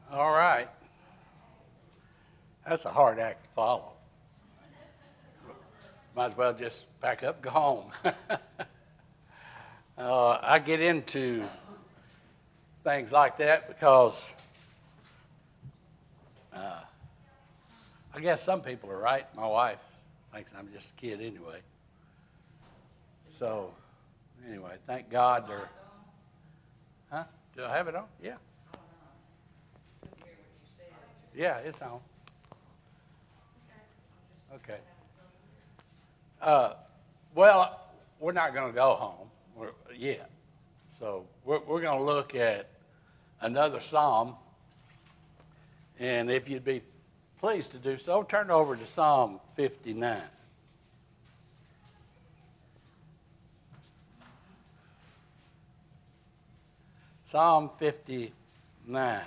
All right. That's a hard act to follow. Might as well just pack up and go home. I get into things like that because I guess some people are right. My wife thinks I'm just a kid anyway. So, anyway, thank God they're. Huh? Do I have it on? Yeah. Yeah, it's on. Okay. Well, we're not going to go home yet. So we're going to look at another psalm. And if you'd be pleased to do so, turn over to Psalm 59. Psalm 59.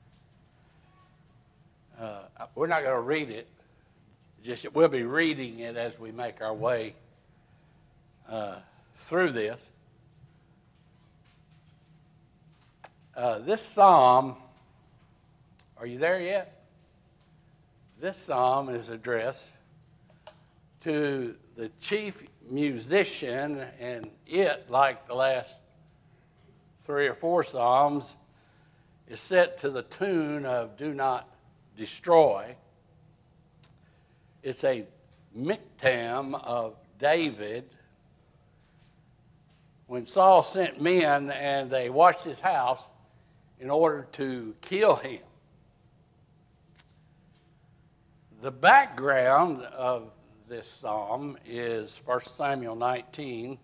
We're not going to read it. Just we'll be reading it as we make our way through this. This psalm, are you there yet? This psalm is addressed to the chief musician, and it, like the last 3 or 4 psalms, is set to the tune of Do Not Destroy. It's a miktam of David. When Saul sent men and they watched his house in order to kill him. The background of this psalm is 1 Samuel 19,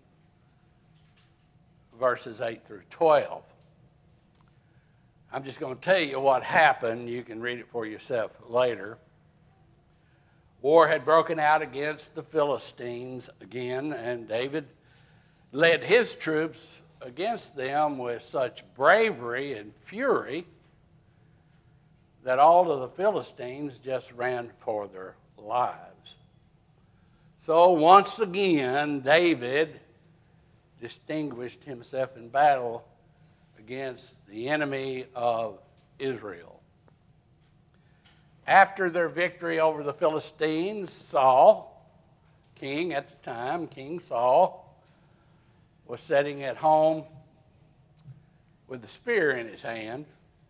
verses 8 through 12. I'm just going to tell you what happened. You can read it for yourself later. War had broken out against the Philistines again, and David led his troops against them with such bravery and fury that all of the Philistines just ran for their lives. So once again, David distinguished himself in battle against the enemy of Israel. After their victory over the Philistines, Saul, king at the time, King Saul, was sitting at home with a spear in his hand,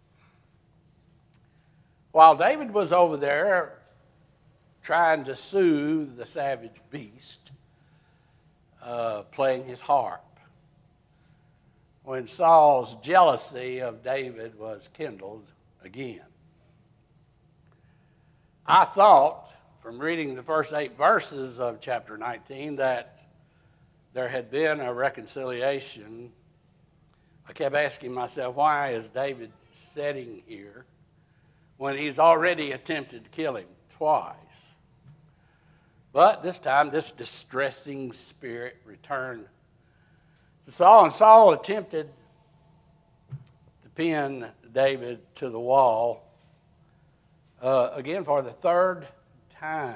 while David was over there trying to soothe the savage beast, playing his harp, when Saul's jealousy of David was kindled again. I thought, from reading the first 8 verses of chapter 19, that there had been a reconciliation. I kept asking myself, why is David sitting here when he's already attempted to kill him twice? But this time, this distressing spirit returned to Saul, and Saul attempted to pin David to the wall again for the 3rd time.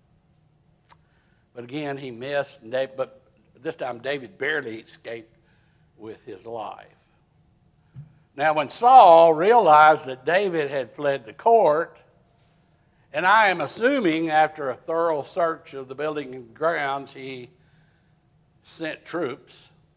But again, he missed, but this time David barely escaped with his life. Now, when Saul realized that David had fled the court, and I am assuming after a thorough search of the building and grounds, he sent troops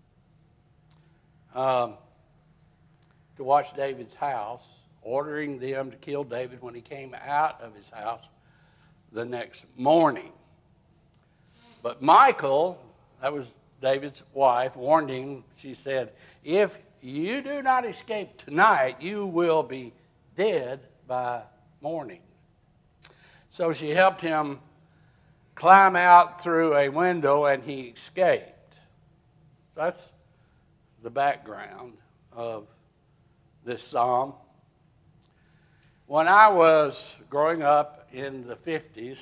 to watch David's house, ordering them to kill David when he came out of his house the next morning. But Michal, that was David's wife, warned him. She said, if you do not escape tonight, you will be dead by morning. So she helped him climb out through a window, and he escaped. That's the background of this psalm. When I was growing up in the 50s,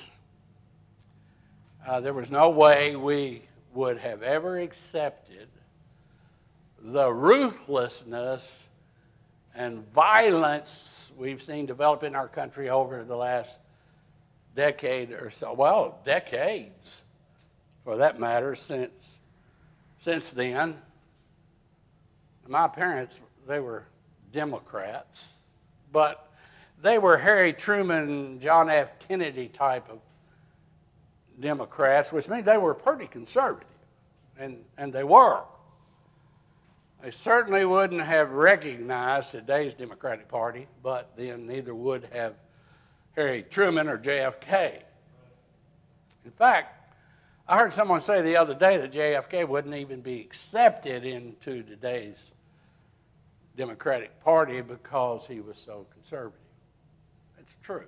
there was no way we would have ever accepted the ruthlessness and violence we've seen develop in our country over the last decade or so. Well, decades, for that matter, since then. My parents, they were Democrats, but They were Harry Truman, John F. Kennedy type of Democrats, which means they were pretty conservative, and they were. They certainly wouldn't have recognized today's Democratic Party, but then neither would have Harry Truman or JFK. In fact, I heard someone say the other day that JFK wouldn't even be accepted into today's Democratic Party because he was so conservative. It's true.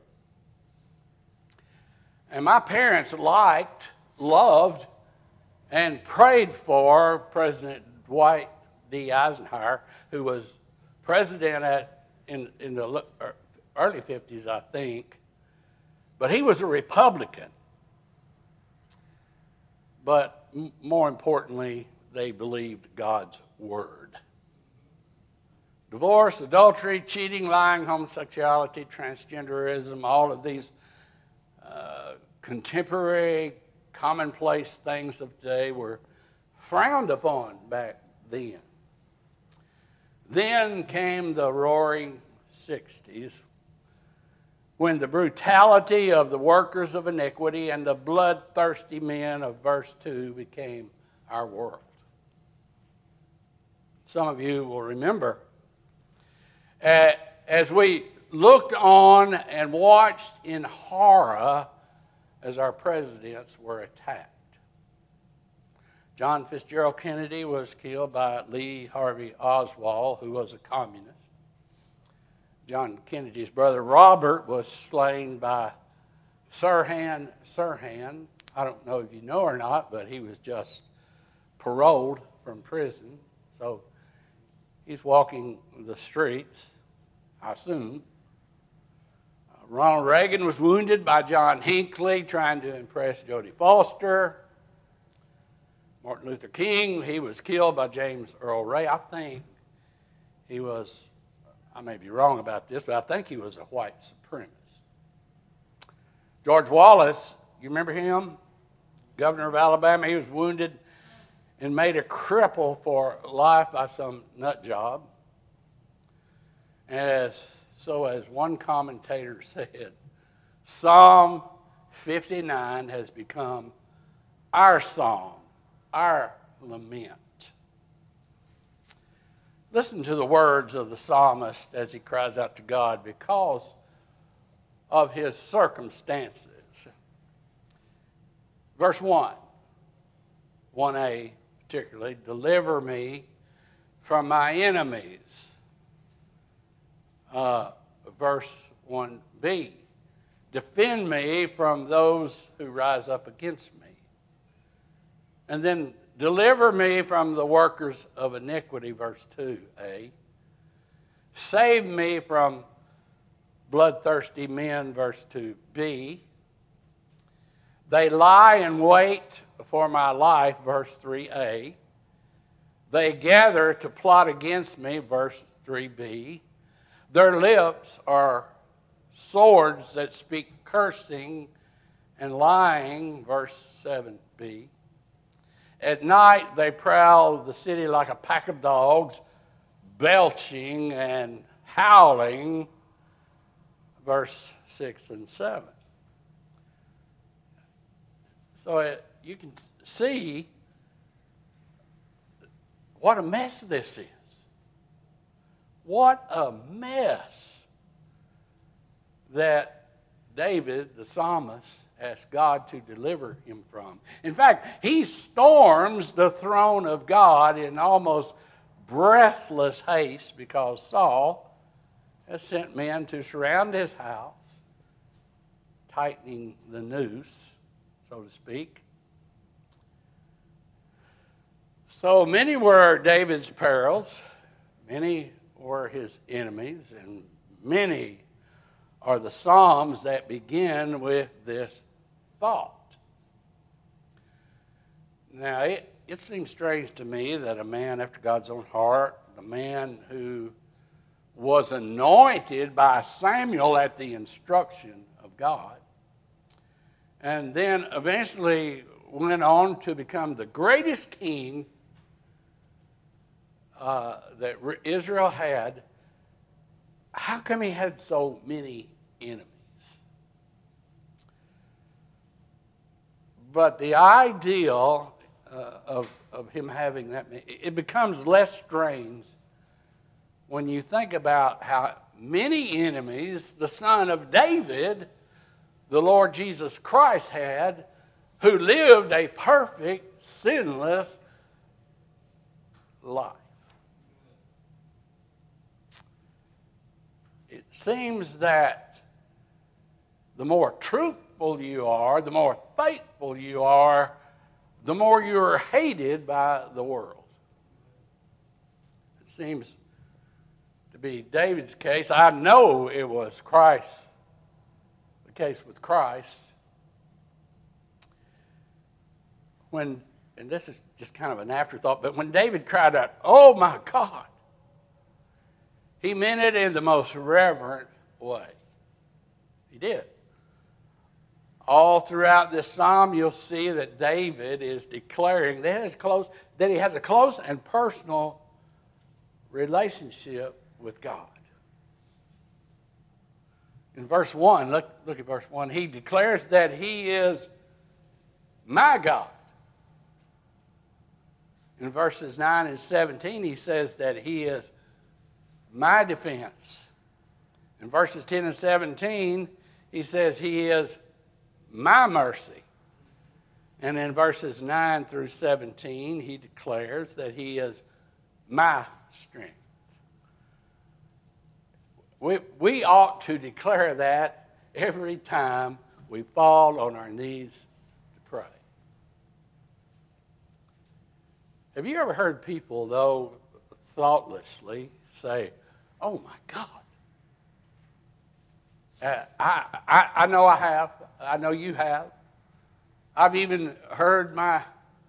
And my parents liked, loved, and prayed for President Dwight D. Eisenhower, who was president in the early 50s, I think. But he was a Republican. But more importantly, they believed God's word. Divorce, adultery, cheating, lying, homosexuality, transgenderism, all of these contemporary, commonplace things of today were frowned upon back then. Then came the roaring 60s, when the brutality of the workers of iniquity and the bloodthirsty men of verse 2 became our world. Some of you will remember, as we looked on and watched in horror as our presidents were attacked. John Fitzgerald Kennedy was killed by Lee Harvey Oswald, who was a communist. John Kennedy's brother Robert was slain by Sirhan Sirhan. I don't know if you know or not, but he was just paroled from prison. So he's walking the streets, I assume. Ronald Reagan was wounded by John Hinckley trying to impress Jodie Foster. Martin Luther King, he was killed by James Earl Ray. I think he was, I may be wrong about this, but I think he was a white supremacist. George Wallace, you remember him? Governor of Alabama, he was wounded and made a cripple for life by some nut job. As one commentator said, Psalm 59 has become our song, our lament. Listen to the words of the psalmist as he cries out to God because of his circumstances. Verse 1, 1a particularly, deliver me from my enemies. Verse 1b, defend me from those who rise up against me. And then deliver me from the workers of iniquity, verse 2a. Save me from bloodthirsty men, verse 2b. They lie in wait for my life, verse 3a. They gather to plot against me, verse 3b. Their lips are swords that speak cursing and lying, verse 7b. At night they prowl the city like a pack of dogs, belching and howling, verse 6 and 7. So you can see what a mess this is. What a mess that David, the psalmist, asked God to deliver him from. In fact, he storms the throne of God in almost breathless haste because Saul has sent men to surround his house, tightening the noose, so to speak. So many were David's perils, many were his enemies, and many are the psalms that begin with this thought. Now, it seems strange to me that a man after God's own heart, the man who was anointed by Samuel at the instruction of God, and then eventually went on to become the greatest king that Israel had, how come he had so many enemies? But the ideal of him having that many, it becomes less strange when you think about how many enemies the son of David, the Lord Jesus Christ, had, who lived a perfect, sinless life. It seems that the more truthful you are, the more faithful you are, the more you are hated by the world. It seems to be David's case. I know it was Christ, the case with Christ. When, and this is just kind of an afterthought, but when David cried out, "Oh my God," he meant it in the most reverent way. He did. All throughout this psalm, you'll see that David is declaring that he has a close and personal relationship with God. In verse 1, look at verse 1, he declares that he is my God. In verses 9 and 17, he says that he is my defense. In verses 10 and 17, he says he is my mercy. And in verses 9 through 17, he declares that he is my strength. We ought to declare that every time we fall on our knees to pray. Have you ever heard people, though, thoughtlessly say, "Oh my God"? I know I have. I know you have. I've even heard my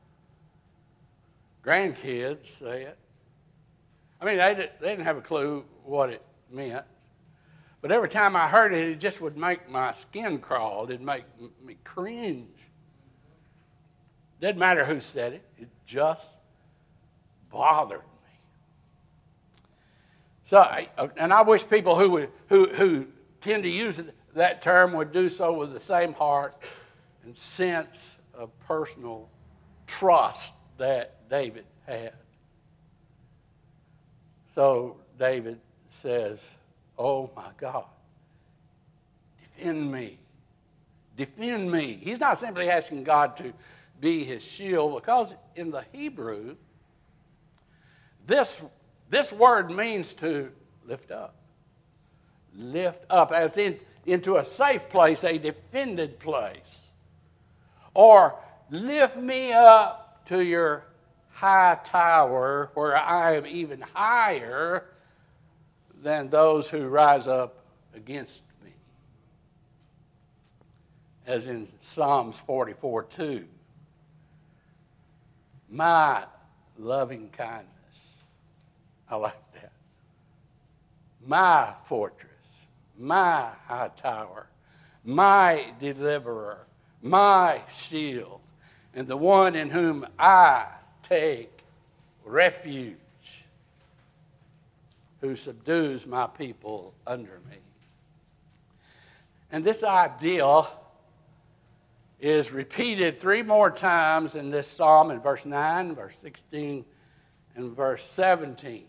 grandkids say it. I mean, they didn't have a clue what it meant. But every time I heard it, it just would make my skin crawl. It'd make me cringe. Didn't matter who said it. It just bothered me. So, and I wish people who tend to use that term would do so with the same heart and sense of personal trust that David had. So David says, "Oh my God, defend me. Defend me." He's not simply asking God to be his shield, because in the Hebrew, this word means to lift up. Lift up, as into a safe place, a defended place. Or lift me up to your high tower, where I am even higher than those who rise up against me. As in Psalms 44:2. My loving kindness. I like that. My fortress, my high tower, my deliverer, my shield, and the one in whom I take refuge, who subdues my people under me. And this idea is repeated 3 more times in this psalm, in verse 9, verse 16, and verse 17.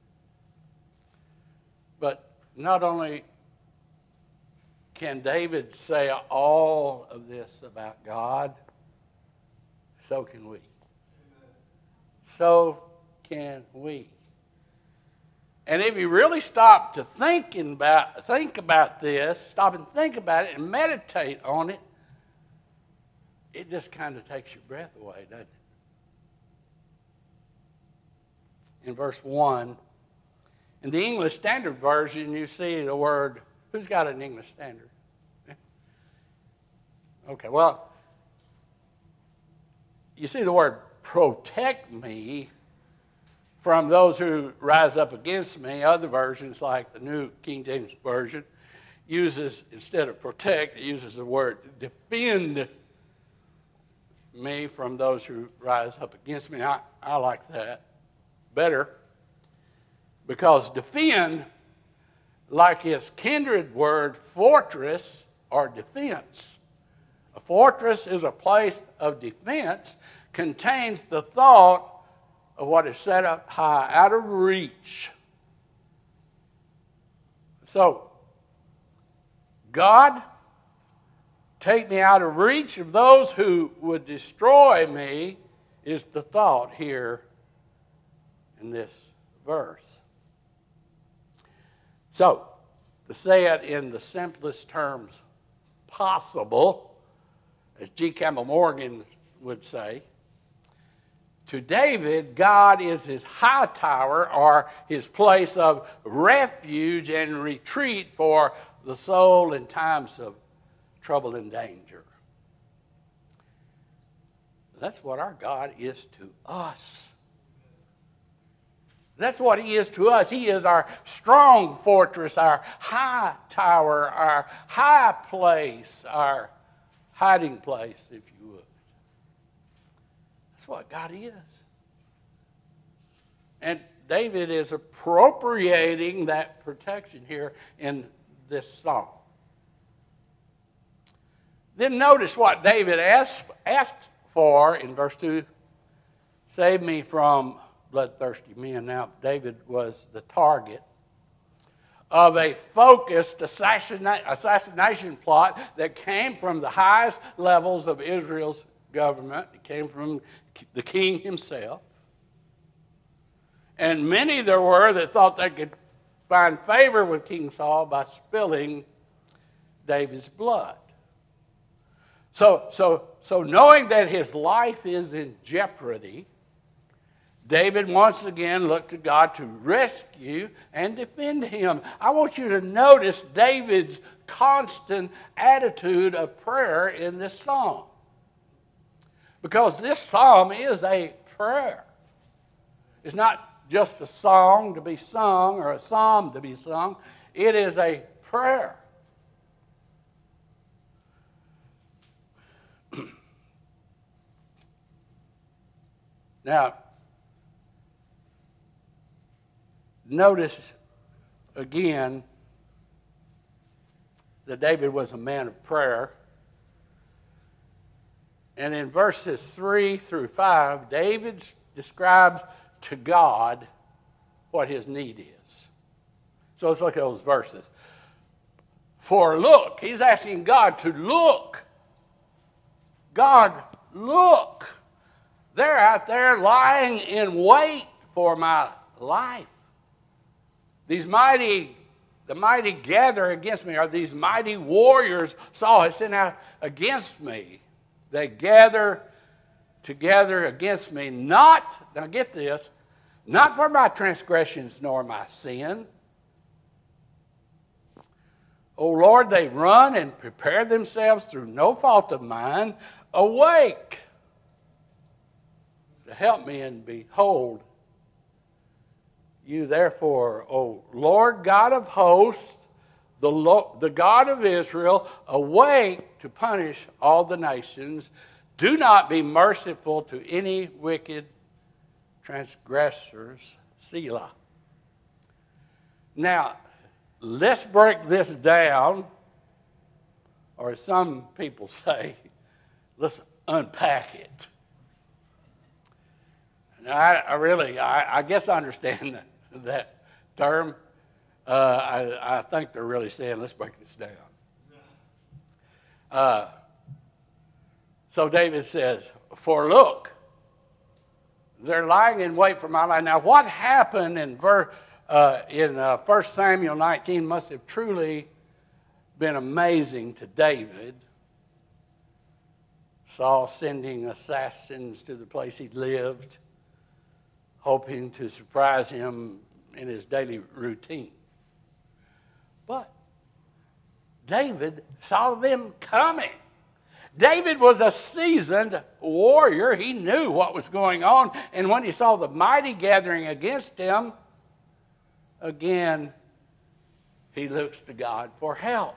But not only can David say all of this about God, so can we. So can we. And if you really stop to think about this, stop and think about it and meditate on it, it just kind of takes your breath away, doesn't it? In verse 1, in the English Standard Version, you see the word, who's got an English Standard? Okay, well, you see the word protect me from those who rise up against me. Other versions, like the New King James Version, uses, instead of protect, it uses the word defend me from those who rise up against me. I like that better, because defend like its kindred word, fortress or defense. A fortress is a place of defense, contains the thought of what is set up high, out of reach. So, God, take me out of reach of those who would destroy me, is the thought here in this verse. So, to say it in the simplest terms possible, as G. Campbell Morgan would say, to David, God is his high tower or his place of refuge and retreat for the soul in times of trouble and danger. That's what our God is to us. That's what he is to us. He is our strong fortress, our high tower, our high place, our hiding place, if you would. That's what God is. And David is appropriating that protection here in this psalm. Then notice what David asked for in verse 2. Save me from bloodthirsty men. Now, David was the target of a focused assassination plot that came from the highest levels of Israel's government. It came from the king himself. And many there were that thought they could find favor with King Saul by spilling David's blood. So knowing that his life is in jeopardy, David once again looked to God to rescue and defend him. I want you to notice David's constant attitude of prayer in this psalm. Because this psalm is a prayer. It's not just a song to be sung or a psalm to be sung. It is a prayer. Now, notice again that David was a man of prayer. And in verses 3 through 5, David describes to God what his need is. So let's look at those verses. For look, he's asking God to look. God, look. They're out there lying in wait for my life. The mighty gather against me, or these mighty warriors Saul has sent out against me. They gather together against me, now get this, not for my transgressions nor my sin. O Lord, they run and prepare themselves through no fault of mine. Awake to help me, and behold, you therefore, O Lord God of hosts, the God of Israel, awake to punish all the nations. Do not be merciful to any wicked transgressors. Selah. Now, let's break this down, or as some people say, let's unpack it. Now, I guess I understand that term. I think they're really saying, let's break this down. So David says, for look, they're lying in wait for my life. Now, what happened in 1 Samuel 19 must have truly been amazing to David. Saul sending assassins to the place he lived, hoping to surprise him in his daily routine. But David saw them coming. David was a seasoned warrior. He knew what was going on. And when he saw the mighty gathering against him, again, he looks to God for help.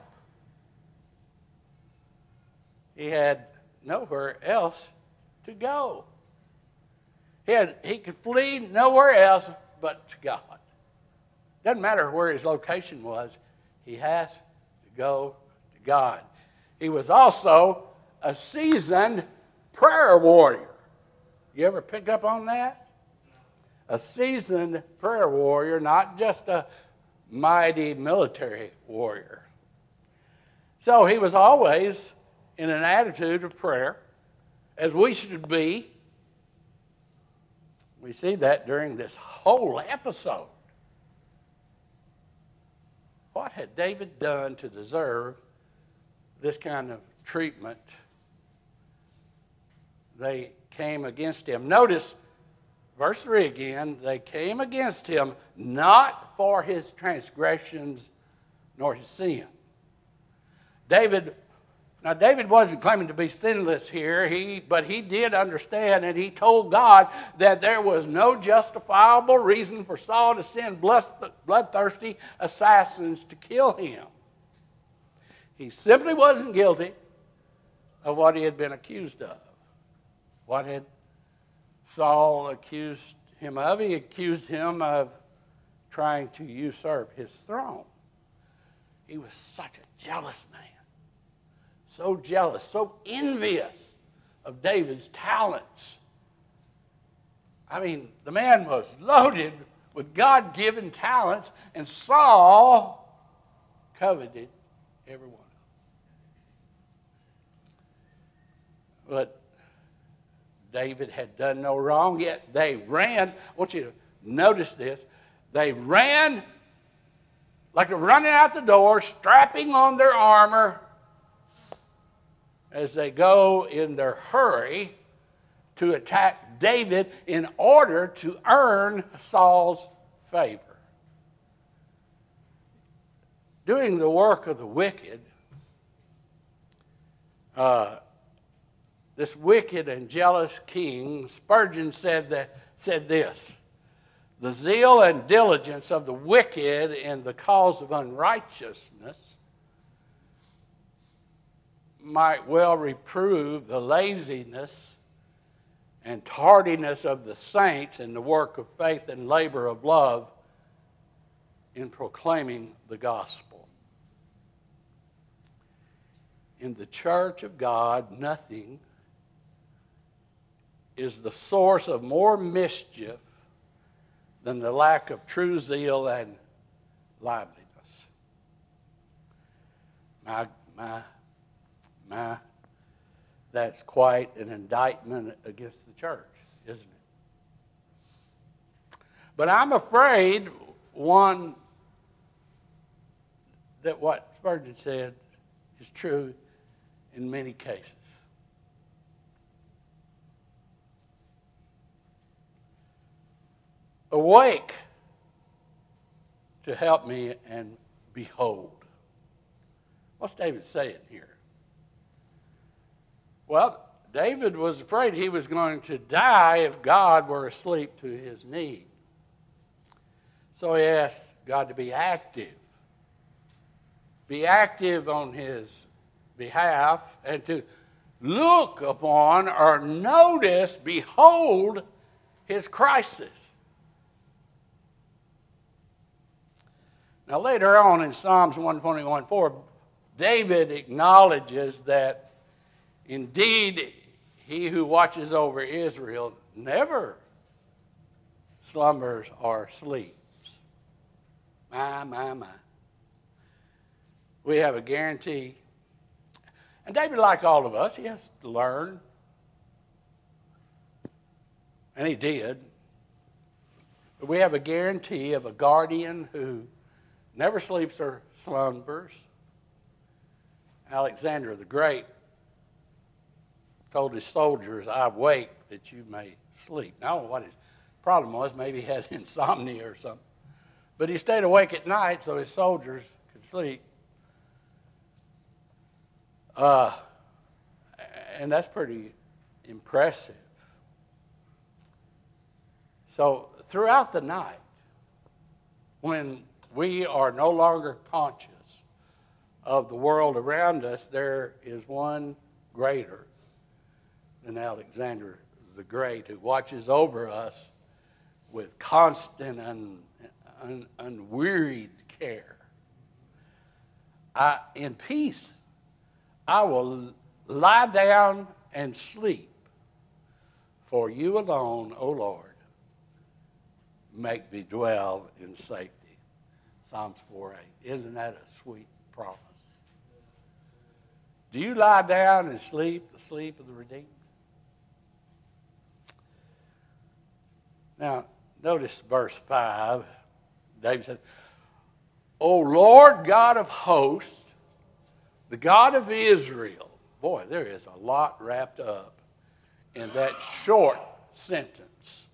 He had nowhere else to go. He could flee nowhere else but to God. Doesn't matter where his location was. He has to go to God. He was also a seasoned prayer warrior. You ever pick up on that? A seasoned prayer warrior, not just a mighty military warrior. So he was always in an attitude of prayer, as we should be. We see that during this whole episode. What had David done to deserve this kind of treatment? They came against him. Notice verse 3 again. They came against him not for his transgressions nor his sin. David wasn't claiming to be sinless here, but he did understand, and he told God that there was no justifiable reason for Saul to send bloodthirsty assassins to kill him. He simply wasn't guilty of what he had been accused of. What had Saul accused him of? He accused him of trying to usurp his throne. He was such a jealous man. So jealous, so envious of David's talents. I mean, the man was loaded with God-given talents, and Saul coveted every one of them. But David had done no wrong, yet they ran. I want you to notice this. They ran like they're running out the door, strapping on their armor, as they go in their hurry to attack David in order to earn Saul's favor. Doing the work of the wicked, this wicked and jealous king, Spurgeon said this: the zeal and diligence of the wicked in the cause of unrighteousness might well reprove the laziness and tardiness of the saints in the work of faith and labor of love in proclaiming the gospel. In the church of God, nothing is the source of more mischief than the lack of true zeal and liveliness. That's quite an indictment against the church, isn't it? But I'm afraid that what Spurgeon said is true in many cases. Awake to help me and behold. What's David saying here? Well, David was afraid he was going to die if God were asleep to his need. So he asked God to be active. Be active on his behalf and to look upon or notice, behold, his crisis. Now later on in Psalms 121:4, David acknowledges that indeed, he who watches over Israel never slumbers or sleeps. My. We have a guarantee. And David, like all of us, he has to learn. And he did. But we have a guarantee of a guardian who never sleeps or slumbers. Alexander the Great told his soldiers, I wake that you may sleep. Now, I don't know what his problem was. Maybe he had insomnia or something. But he stayed awake at night so his soldiers could sleep. And that's pretty impressive. So throughout the night, when we are no longer conscious of the world around us, there is one greater than Alexander the Great who watches over us with constant and unwearied care. in peace I will lie down and sleep, for you alone, O Lord, make me dwell in safety. Psalms 4:8. Isn't that a sweet promise? Do you lie down and sleep the sleep of the redeemed? Now, notice verse 5. David said, O Lord God of hosts, the God of Israel. Boy, there is a lot wrapped up in that short sentence.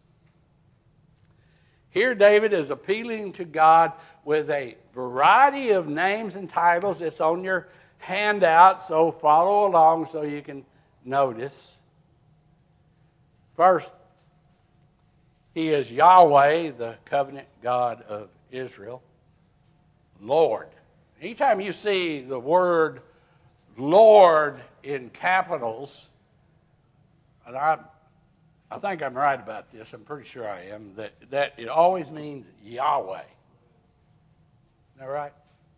Here David is appealing to God with a variety of names and titles. It's on your handout, so follow along so you can notice. First, he is Yahweh, the covenant God of Israel. Lord. Anytime you see the word Lord in capitals, and I think I'm right about this, I'm pretty sure I am, that it always means Yahweh. Isn't that right?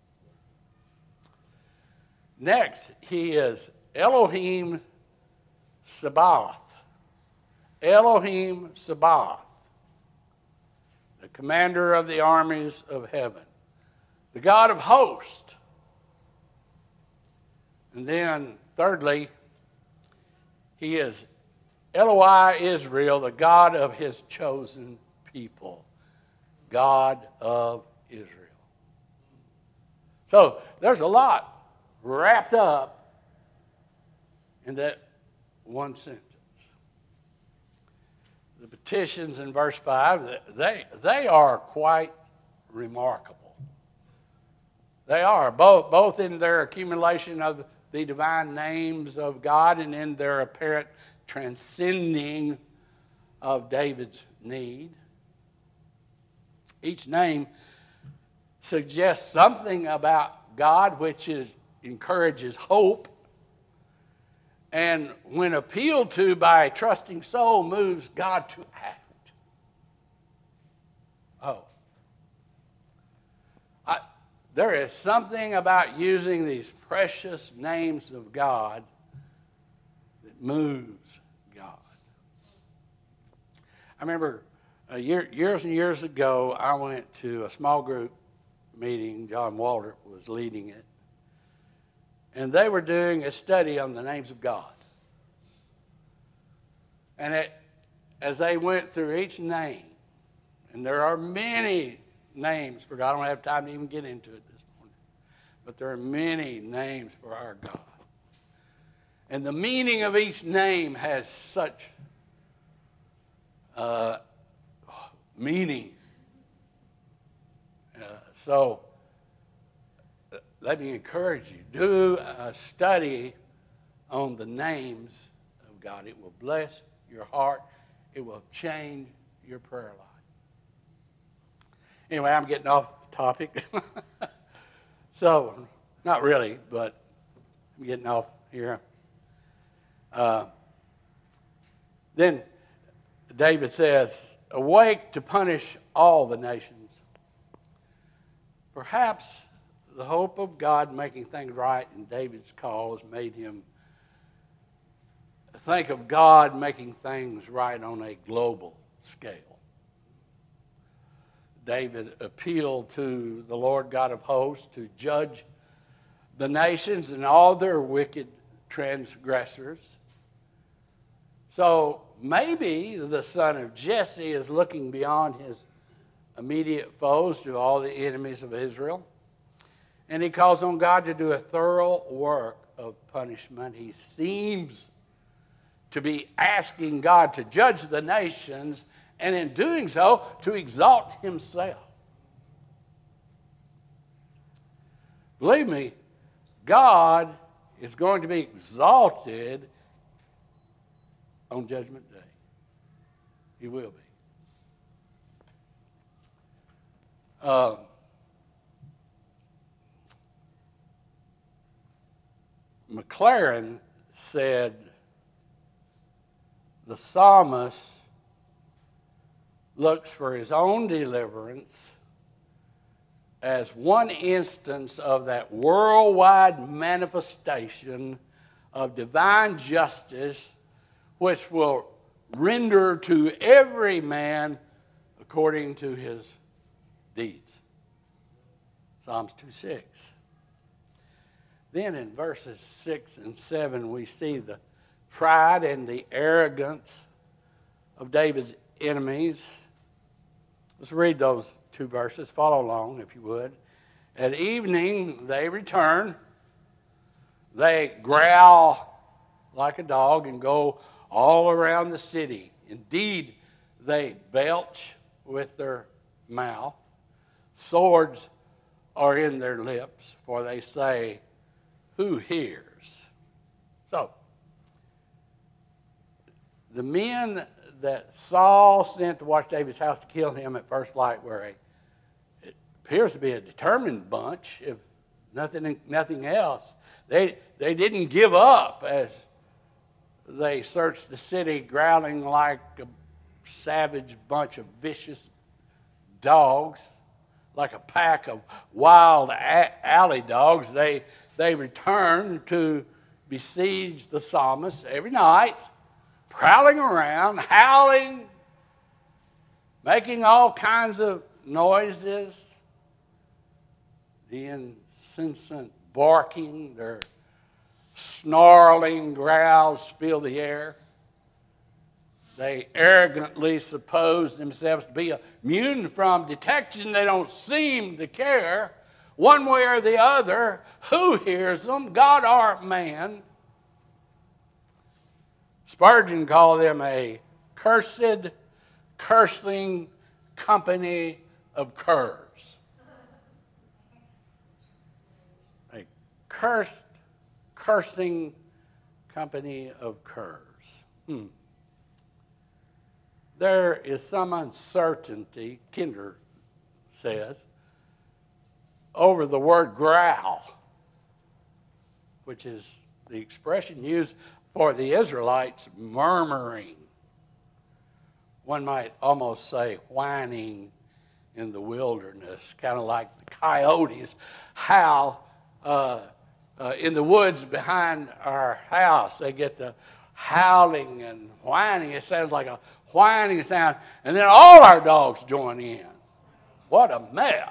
Next, he is Elohim Sabaoth. Elohim Sabaoth, the commander of the armies of heaven, the God of hosts. And then, thirdly, he is Eloi Israel, the God of his chosen people. God of Israel. So, there's a lot wrapped up in that one sentence. The petitions in verse 5, they are quite remarkable. They are, both in their accumulation of the divine names of God and in their apparent transcending of David's need. Each name suggests something about God which encourages hope, and when appealed to by a trusting soul, moves God to act. There is something about using these precious names of God that moves God. I remember years and years ago, I went to a small group meeting. John Walter was leading it. And they were doing a study on the names of God. And as they went through each name, and there are many names for God. I don't have time to even get into it this morning. But there are many names for our God. And the meaning of each name has such meaning. So let me encourage you. Do a study on the names of God. It will bless your heart. It will change your prayer life. Anyway, I'm getting off topic. So, not really, but I'm getting off here. Then David says, awake to punish all the nations. Perhaps the hope of God making things right in David's cause made him think of God making things right on a global scale. David appealed to the Lord God of hosts to judge the nations and all their wicked transgressors. So maybe the son of Jesse is looking beyond his immediate foes to all the enemies of Israel. And he calls on God to do a thorough work of punishment. He seems to be asking God to judge the nations, and in doing so, to exalt himself. Believe me, God is going to be exalted on Judgment Day. He will be. McLaren said, the psalmist looks for his own deliverance as one instance of that worldwide manifestation of divine justice, which will render to every man according to his deeds. Psalms 2:6. Then in verses 6 and 7, we see the pride and the arrogance of David's enemies. Let's read those two verses. Follow along, if you would. At evening, they return. They growl like a dog and go all around the city. Indeed, they belch with their mouth. Swords are in their lips, for they say, "Who hears?" So, the men that Saul sent to watch David's house to kill him at first light were it appears to be a determined bunch, if nothing else. They didn't give up as they searched the city, growling like a savage bunch of vicious dogs, like a pack of wild alley dogs. They returned to besiege the psalmist every night, prowling around, howling, making all kinds of noises, the incessant barking, their snarling growls fill the air. They arrogantly suppose themselves to be immune from detection. They don't seem to care one way or the other who hears them, God or man. Spurgeon called them a cursed, cursing company of curs. A cursed, cursing company of curs. There is some uncertainty, Kinder says, over the word growl, which is the expression used for the Israelites murmuring. One might almost say whining in the wilderness, kind of like the coyotes howl in the woods behind our house. They get the howling and whining. It sounds like a whining sound, and then all our dogs join in. What a mess.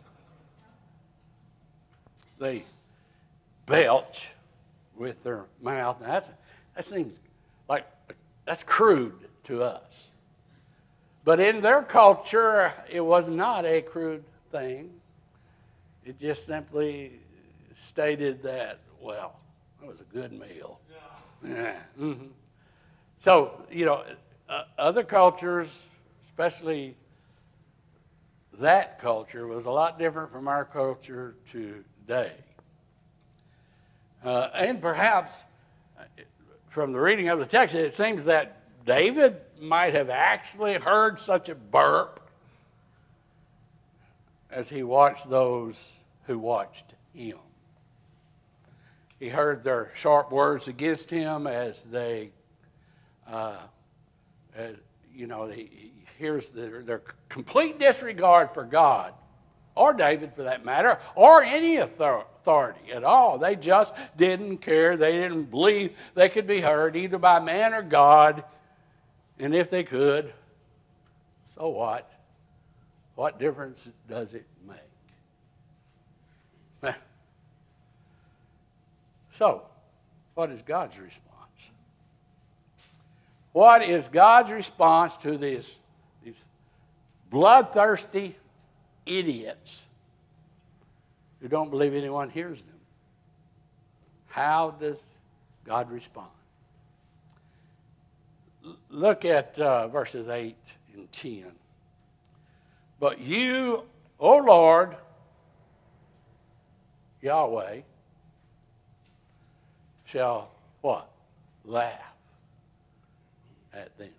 They belch with their mouth. Now that seems like that's crude to us. But in their culture, it was not a crude thing. It just simply stated that, well, it was a good meal. Yeah. Mm-hmm. So, other cultures, especially that culture, was a lot different from our culture today. And perhaps from the reading of the text, it seems that David might have actually heard such a burp as he watched those who watched him. He heard their sharp words against him as they, he hears their complete disregard for God, or David for that matter, or any authority at all. They just didn't care. They didn't believe they could be heard either by man or God. And if they could, so what? What difference does it make? So, what is God's response? What is God's response to these bloodthirsty idiots who don't believe anyone hears them? How does God respond? Look at verses 8 and 10. But you, O Lord, Yahweh, shall what? Laugh at them.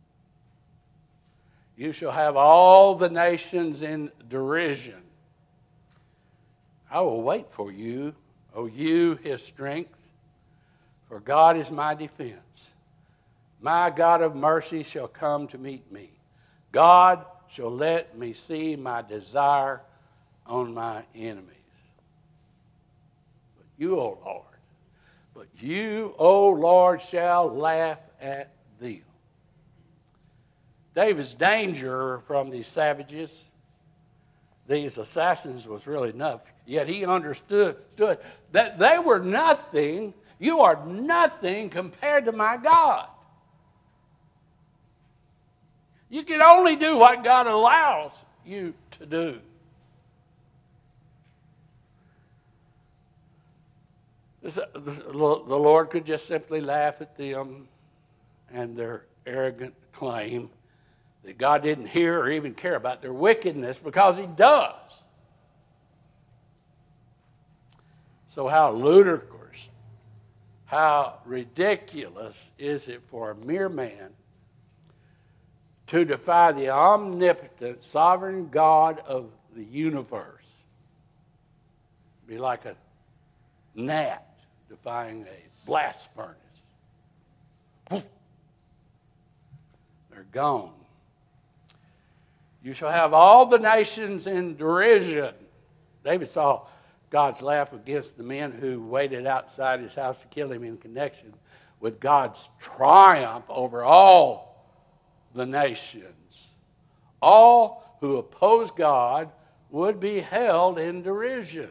You shall have all the nations in derision. I will wait for you, O you, his strength, for God is my defense. My God of mercy shall come to meet me. God shall let me see my desire on my enemies. But you, O Lord, but you, O Lord, shall laugh at them. David's danger from these savages, these assassins, was really enough. Yet he understood that they were nothing. You are nothing compared to my God. You can only do what God allows you to do. The Lord could just simply laugh at them and their arrogant claim that God didn't hear or even care about their wickedness, because He does. So how ludicrous, how ridiculous is it for a mere man to defy the omnipotent, sovereign God of the universe? Be like a gnat defying a blast furnace. They're gone. You shall have all the nations in derision. David saw God's laugh against the men who waited outside his house to kill him in connection with God's triumph over all the nations. All who oppose God would be held in derision.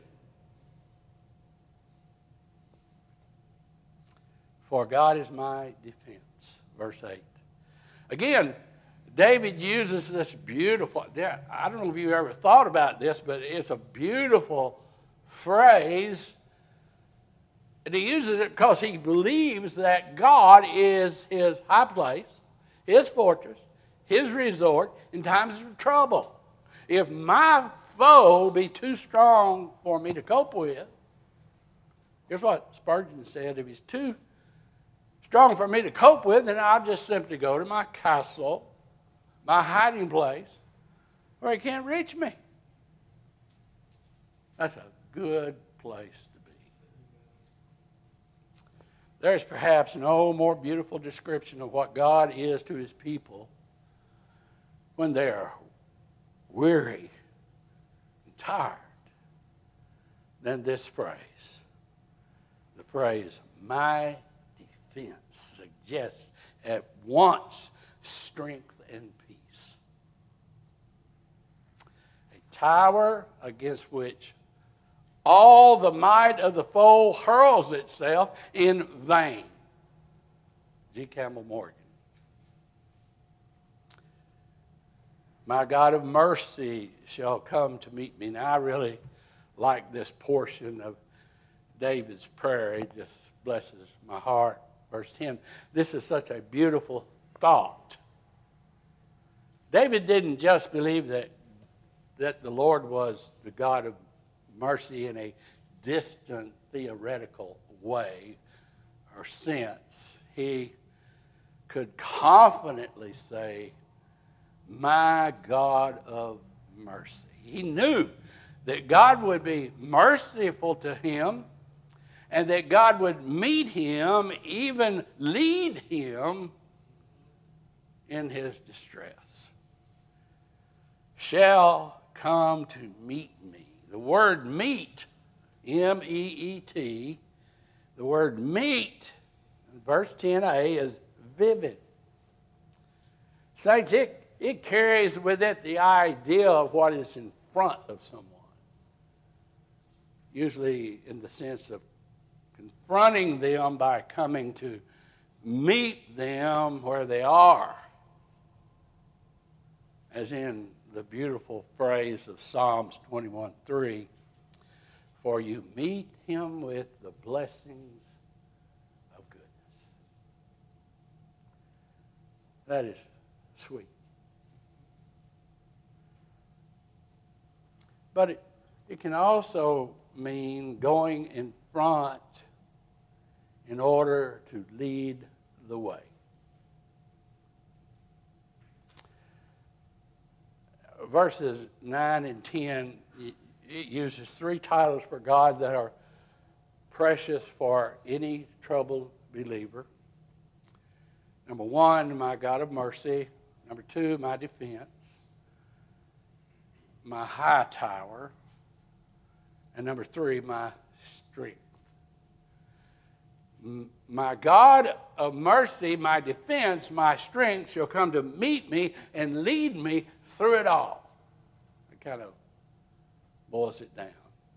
For God is my defense. Verse 8. Again, David uses this beautiful, I don't know if you ever thought about this, but it's a beautiful phrase. And he uses it because he believes that God is his high place, his fortress, his resort in times of trouble. If my foe be too strong for me to cope with, here's what Spurgeon said: if he's too strong for me to cope with, then I'll just simply go to my castle, my hiding place, where he can't reach me. That's a good place to be. There's perhaps no more beautiful description of what God is to his people when they are weary and tired than this phrase. The phrase, my defense, suggests at once strength and peace. A tower against which all the might of the foe hurls itself in vain. G. Campbell Morgan. My God of mercy shall come to meet me. Now, I really like this portion of David's prayer. It just blesses my heart. Verse 10. This is such a beautiful thought. David didn't just believe that the Lord was the God of mercy in a distant theoretical way or sense. He could confidently say, my God of mercy. He knew that God would be merciful to him and that God would meet him, even lead him in his distress. Shall come to meet me. The word meet, M-E-E-T, the word meet, in verse 10a, is vivid. Saints, it carries with it the idea of what is in front of someone. Usually in the sense of confronting them by coming to meet them where they are. As in the beautiful phrase of Psalms 21:3, for you meet him with the blessings of goodness. That is sweet. But it can also mean going in front in order to lead the way. Verses 9 and 10, it uses three titles for God that are precious for any troubled believer. Number one, my God of mercy. Number two, my defense. My high tower. And number 3, my strength. My God of mercy, my defense, my strength shall come to meet me and lead me through it all. It kind of boils it down.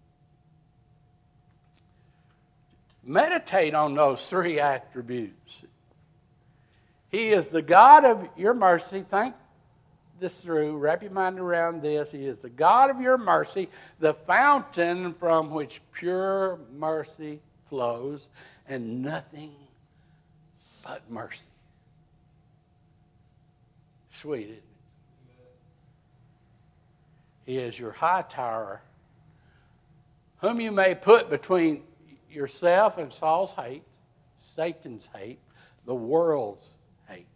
Meditate on those 3 attributes. He is the God of your mercy. Think this through. Wrap your mind around this. He is the God of your mercy, the fountain from which pure mercy flows, and nothing but mercy. Sweet, isn't it? He is your high tower, whom you may put between yourself and Saul's hate, Satan's hate, the world's hate.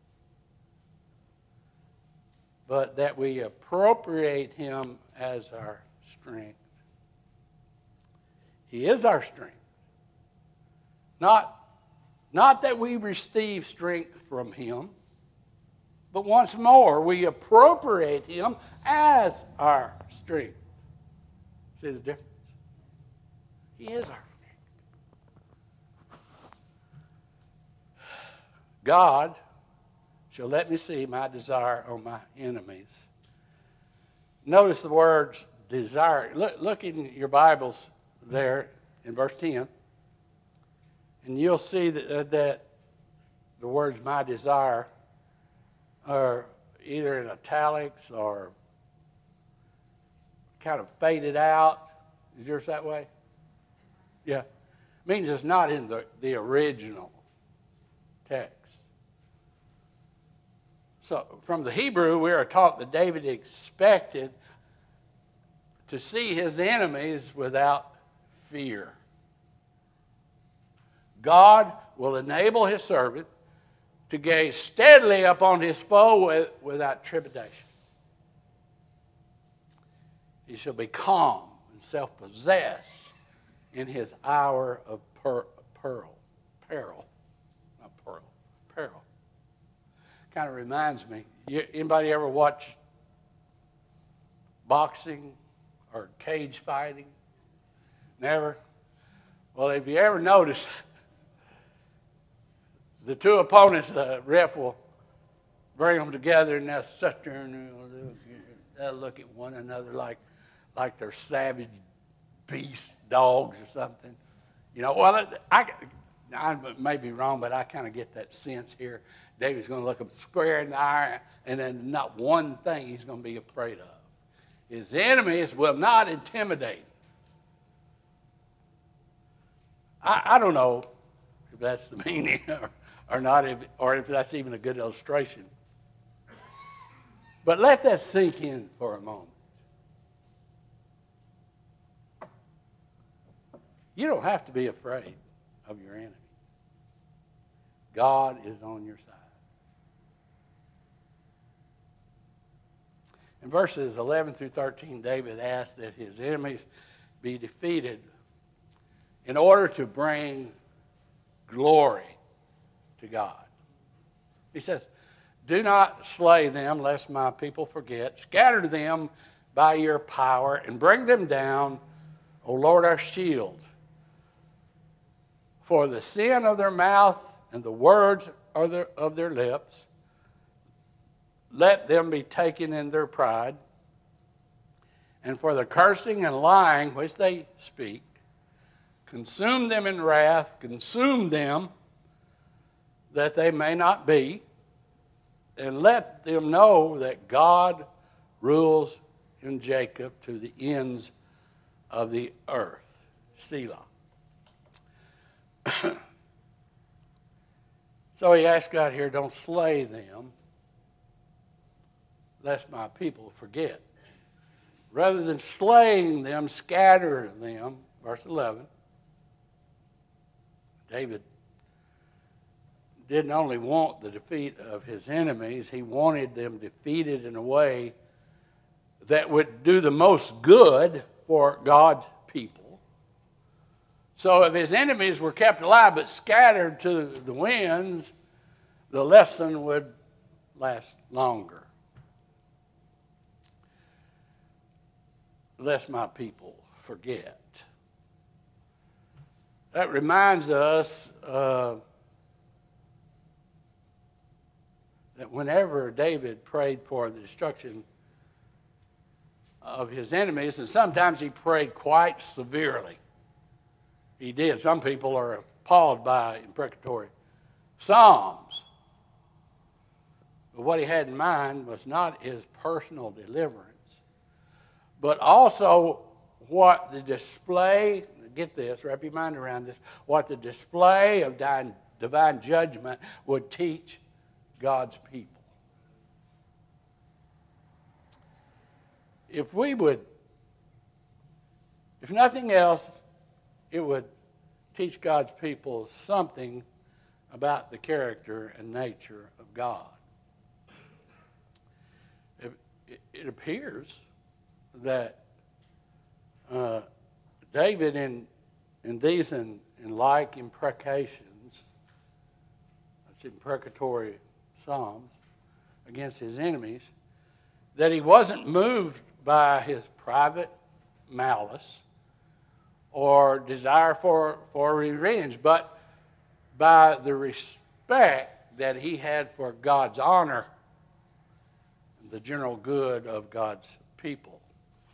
But that we appropriate him as our strength. He is our strength. Not that we receive strength from him, but once more, we appropriate him as our strength. See the difference? He is our strength. God shall let me see my desire on my enemies. Notice the words desire. Look in your Bibles there in verse 10. And you'll see that the words my desire are either in italics or kind of faded out. Is yours that way? Yeah. It means it's not in the original text. So from the Hebrew, we are taught that David expected to see his enemies without fear. God will enable his servant to gaze steadily upon his foe without trepidation. He shall be calm and self-possessed in his hour of peril. Kind of reminds me, anybody ever watch boxing or cage fighting? Never? Well, if you ever notice, the 2 opponents, the ref will bring them together and they'll sit there and they'll look at one another like they're savage beast dogs or something. You know, well, I may be wrong, but I kind of get that sense here. David's going to look him square in the eye, and then not one thing he's going to be afraid of. His enemies will not intimidate him. I don't know if that's the meaning or not, or if that's even a good illustration. But let that sink in for a moment. You don't have to be afraid of your enemy. God is on your side. In verses 11 through 13, David asked that his enemies be defeated in order to bring glory to God. He says, do not slay them, lest my people forget. Scatter them by your power and bring them down, O Lord, our shield. For the sin of their mouth and the words of their lips, let them be taken in their pride. And for the cursing and lying which they speak, consume them in wrath, consume them that they may not be, and let them know that God rules in Jacob to the ends of the earth. Selah. So he asked God here, don't slay them, lest my people forget. Rather than slaying them, scatter them. Verse 11. David didn't only want the defeat of his enemies, he wanted them defeated in a way that would do the most good for God's people. So if his enemies were kept alive but scattered to the winds, the lesson would last longer. Lest my people forget. That reminds us that whenever David prayed for the destruction of his enemies, and sometimes he prayed quite severely. He did. Some people are appalled by imprecatory psalms. But what he had in mind was not his personal deliverance, but also what the display, get this, wrap your mind around this, what the display of divine judgment would teach God's people. If we would, if nothing else, it would teach God's people something about the character and nature of God. It appears that David in these and like imprecations, that's imprecatory psalms against his enemies, that he wasn't moved by his private malice or desire for revenge, but by the respect that he had for God's honor and the general good of God's people.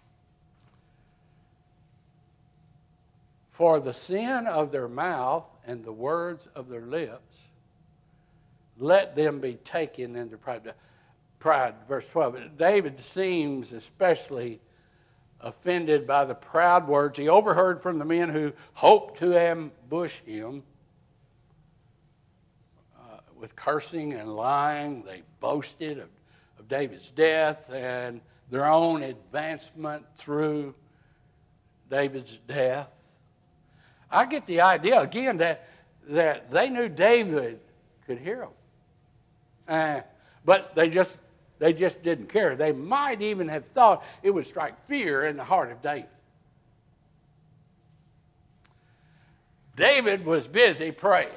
For the sin of their mouth and the words of their lips, let them be taken into pride. Verse 12. David seems especially offended by the proud words he overheard from the men who hoped to ambush him. With cursing and lying, they boasted of David's death and their own advancement through David's death. I get the idea, again, that they knew David could hear them. But they just didn't care. They might even have thought it would strike fear in the heart of David. David was busy praying.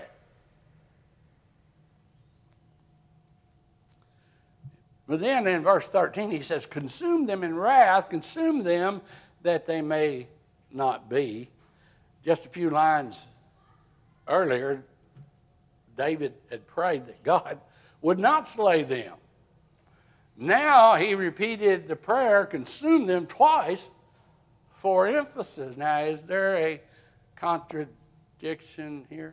But then in verse 13 he says, consume them in wrath, consume them that they may not be. Just a few lines earlier, David had prayed that God would not slay them. Now he repeated the prayer, consume them, twice for emphasis. Now, is there a contradiction here?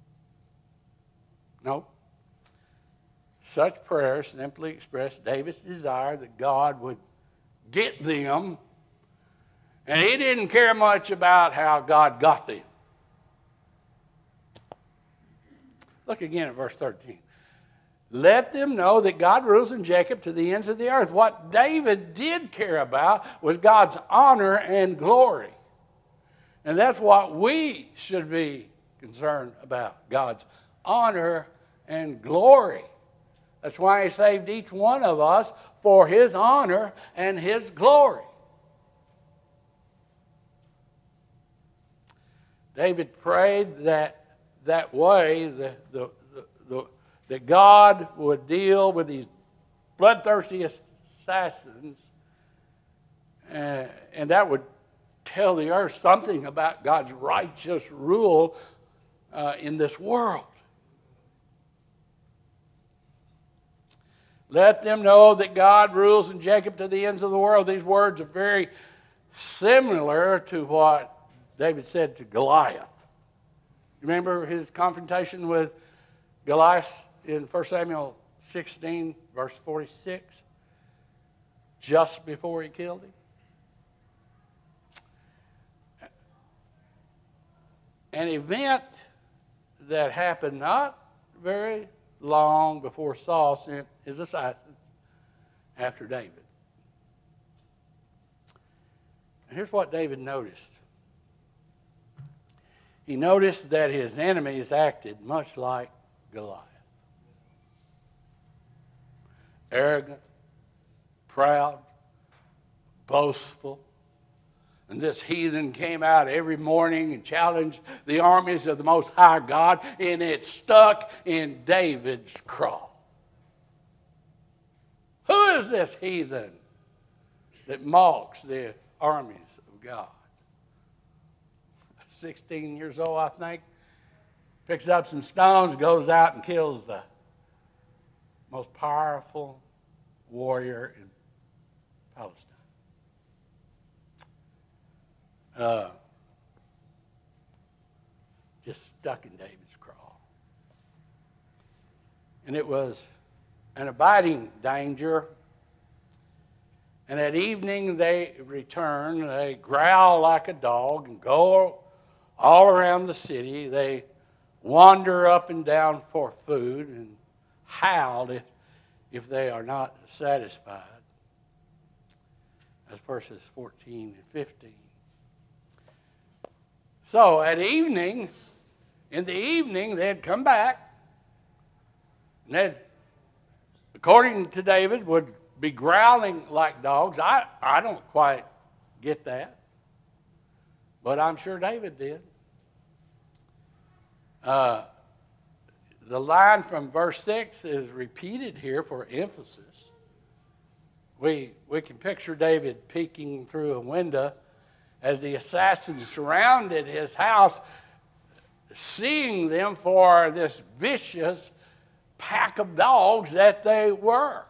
No. Such prayers simply express David's desire that God would get them, and he didn't care much about how God got them. Look again at verse 13. Let them know that God rules in Jacob to the ends of the earth. What David did care about was God's honor and glory. And that's what we should be concerned about, God's honor and glory. That's why he saved each one of us for his honor and his glory. David prayed that way, that God would deal with these bloodthirsty assassins, and that would tell the earth something about God's righteous rule in this world. Let them know that God rules in Jacob to the ends of the world. These words are very similar to what David said to Goliath. Remember his confrontation with Goliath in 1 Samuel 16, verse 46, just before he killed him? An event that happened not very long before Saul sent his assassins after David. And here's what David noticed. He noticed that his enemies acted much like Goliath. Arrogant, proud, boastful. And this heathen came out every morning and challenged the armies of the Most High God, and it stuck in David's craw. Who is this heathen that mocks the armies of God? 16 years old, I think. Picks up some stones, goes out and kills the most powerful warrior in Palestine. Just stuck in David's craw. And it was an abiding danger. And at evening they return, they growl like a dog and go all around the city. They wander up and down for food and howl if they are not satisfied. That's verses 14 and 15. So at evening, in the evening, they'd come back, and they'd, according to David, would be growling like dogs. I don't quite get that, but I'm sure David did. The line from verse 6 is repeated here for emphasis. We can picture David peeking through a window as the assassins surrounded his house, seeing them for this vicious pack of dogs that they were.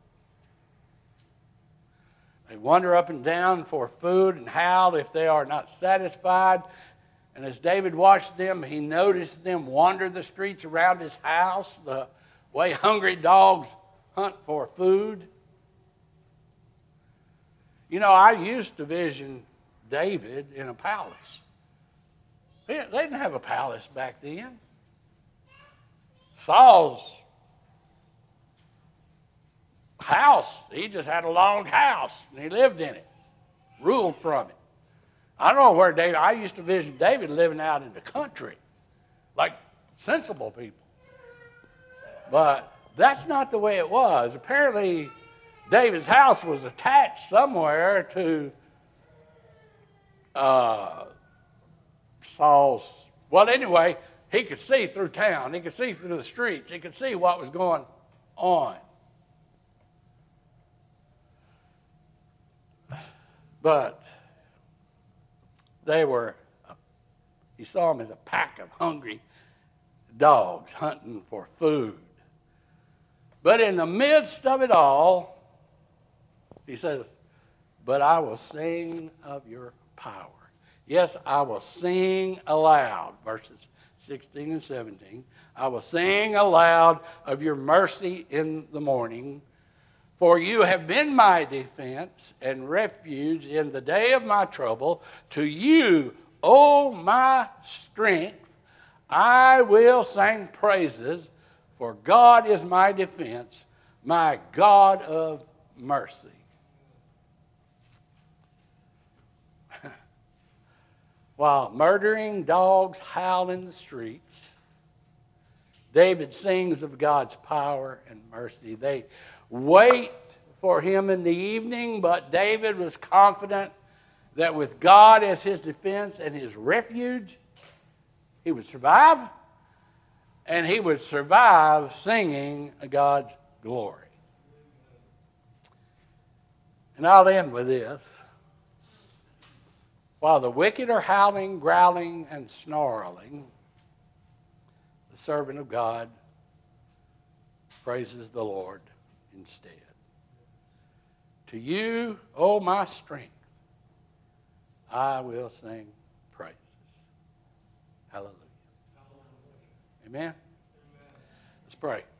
They wander up and down for food and howl if they are not satisfied. And as David watched them, he noticed them wander the streets around his house, the way hungry dogs hunt for food. You know, I used to vision David in a palace. They didn't have a palace back then. Saul's house, he just had a log house, and he lived in it, ruled from it. I don't know where David, I used to vision David living out in the country, like sensible people. But that's not the way it was. Apparently, David's house was attached somewhere to Saul's. Well, anyway, he could see through town. He could see through the streets. He could see what was going on. But he saw them as a pack of hungry dogs hunting for food. But in the midst of it all, he says, but I will sing of your power. Yes, I will sing aloud, verses 16 and 17. I will sing aloud of your mercy in the morning, for you have been my defense and refuge in the day of my trouble. To you, O my strength, I will sing praises, for God is my defense, my God of mercy. While murdering dogs howl in the streets, David sings of God's power and mercy. They wait for him in the evening, but David was confident that with God as his defense and his refuge, he would survive, and he would survive singing God's glory. And I'll end with this. While the wicked are howling, growling, and snarling, the servant of God praises the Lord instead. To you, O my strength, I will sing praises. Hallelujah. Amen? Let's pray.